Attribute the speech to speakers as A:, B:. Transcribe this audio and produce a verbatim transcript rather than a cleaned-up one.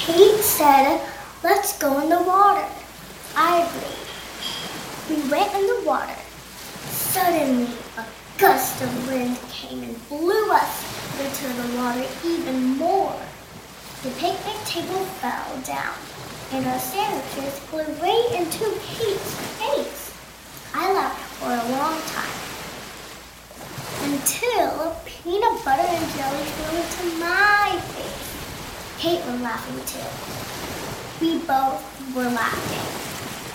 A: Kate said, let's go in the water. I agreed. We went in the water. Suddenly, a gust of wind came and blew us into the water even more. The picnic table fell down, and our sandwiches flew right into Kate's face. I laughed for a long time, until peanut butter and jelly flew into my face. Kate was laughing too. We both were laughing.